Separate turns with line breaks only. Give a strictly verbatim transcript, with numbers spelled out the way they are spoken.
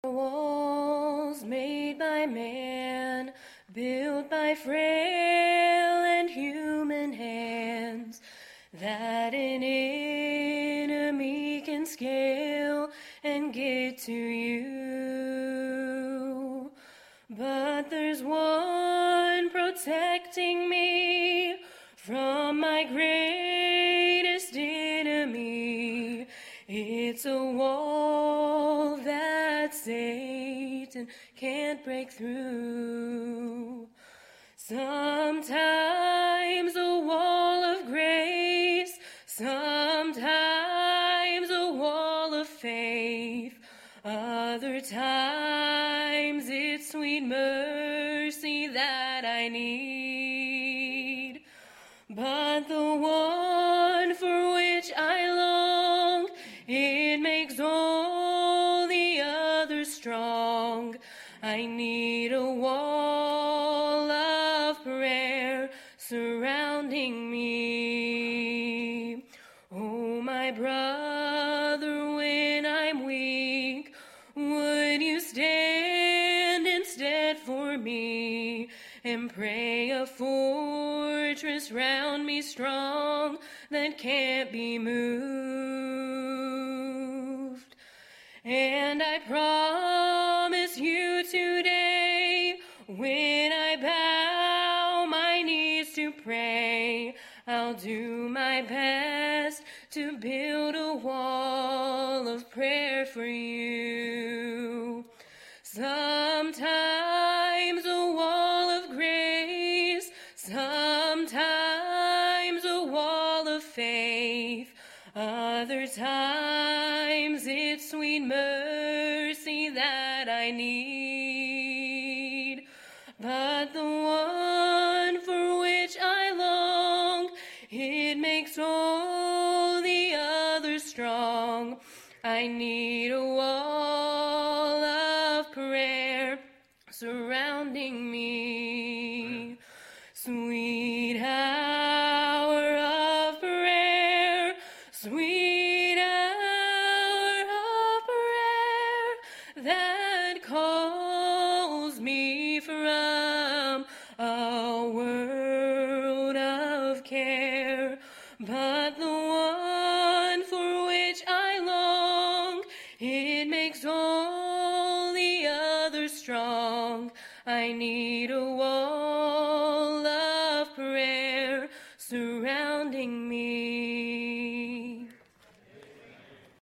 Walls made by man, built by frail and human hands, that an enemy can scale and get to you. But there's one protecting me from my greatest enemy. It's a wall that Satan can't break through. Sometimes a wall of grace, sometimes a wall of faith, other times it's sweet mercy that I need. But the one for which I long, it makes all the others strong. I need a wall of prayer surrounding me. Oh, my brother, when I'm weak, would you stand instead for me and pray a fortress round me strong that can't be moved? And I promise you today, when I bow my knees to pray, I'll do my best to build a wall of prayer for you. Sometimes a wall of grace, sometimes a wall of faith, other times it's sweet mercy that I need. But the one for which I long, it makes all the others strong. I need a wall of prayer surrounding me. Sweet hour of prayer, sweet hour of prayer, that calls me from a world of care. But the one for which I long, it makes all the others strong. I need